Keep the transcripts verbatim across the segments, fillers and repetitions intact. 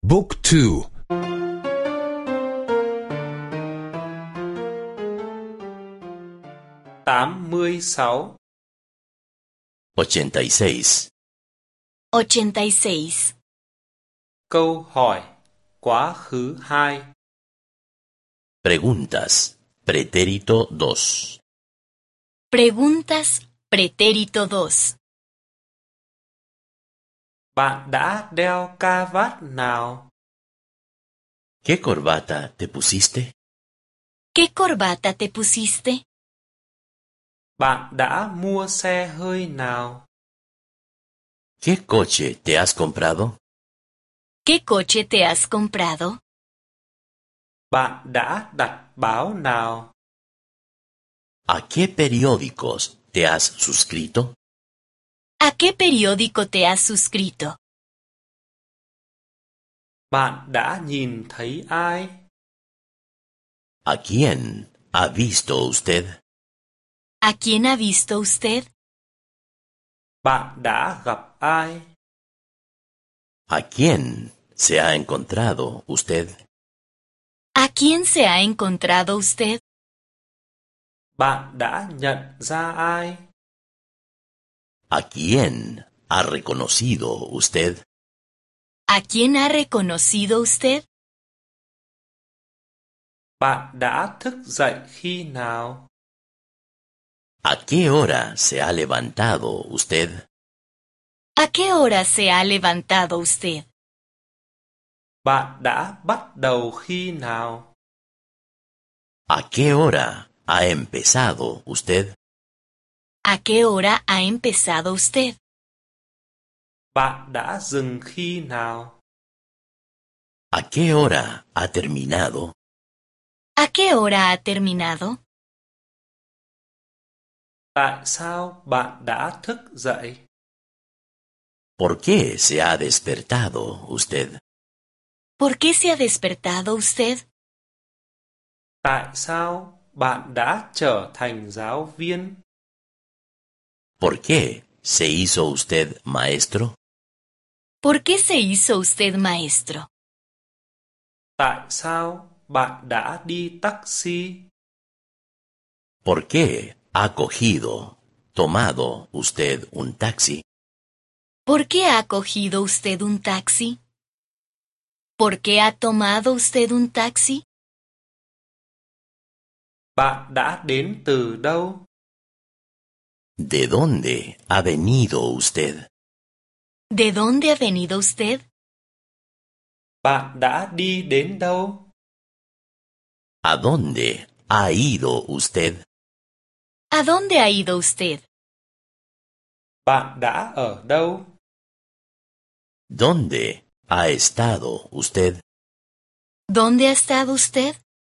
Book two. tám mươi sáu. ochenta y seis. ochenta y seis. Câu hỏi quá khứ hai. Preguntas. Pretérito dos. Preguntas, pretérito dos. Bạn đã đeo ca vát nào? ¿Qué corbata te pusiste? ¿Qué corbata te pusiste? Bạn đã mua xe hơi nào? ¿Qué coche te has comprado? ¿Qué coche te has comprado? Bạn đã đặt báo nào? ¿A qué periódicos te has suscrito? ¿A qué periódico te has suscrito? Bạn đã nhìn thấy ai? ¿A quién ha visto usted? ¿A quién ha visto usted? Bạn đã gặp ai? ¿A quién se ha encontrado usted? ¿A quién se ha encontrado usted? Bạn đã nhận ra ai? ¿A quién ha reconocido usted? ¿A quién ha reconocido usted? Bạn đã thức dậy khi nào? ¿A qué hora se ha levantado usted? ¿A qué hora se ha levantado usted? Bạn đã bắt đầu khi nào? ¿A qué hora ha empezado usted? ¿A qué hora ha empezado usted? Bạn đã dừng khi nào? ¿A qué hora ha terminado? ¿A qué hora ha terminado? Tại sao bạn đã thức dậy? ¿Por qué se ha despertado usted? ¿Por qué se ha despertado usted? Tại sao bạn đã trở thành giáo viên? ¿Por qué se hizo usted maestro? ¿Por qué se hizo usted maestro? Tại sao bạn đã đi taxi? ¿Por qué ha cogido, tomado usted un taxi? ¿Por qué ha cogido usted un taxi? ¿Por qué ha tomado usted un taxi? Bạn đã đến từ đâu? ¿De dónde ha venido usted? ¿De dónde ha venido usted? Bạn đã đi đến đâu? ¿A dónde ha ido usted? ¿A dónde ha ido usted? Bạn đã ở đâu? ¿Dónde ha estado usted? ¿Dónde ha estado usted?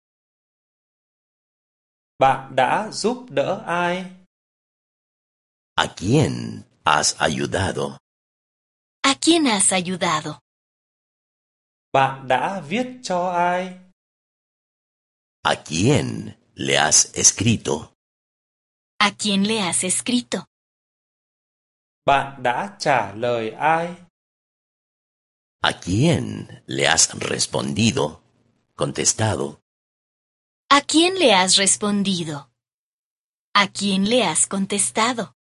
Bạn đã giúp đỡ ai? ¿A quién has ayudado? ¿A quién has ayudado? Bạn đã viết cho ai? ¿A quién le has escrito? ¿A quién le has escrito? Bạn đã trả lời ai? ¿A quién le has respondido? Contestado. ¿A quién le has respondido? ¿A quién le has contestado?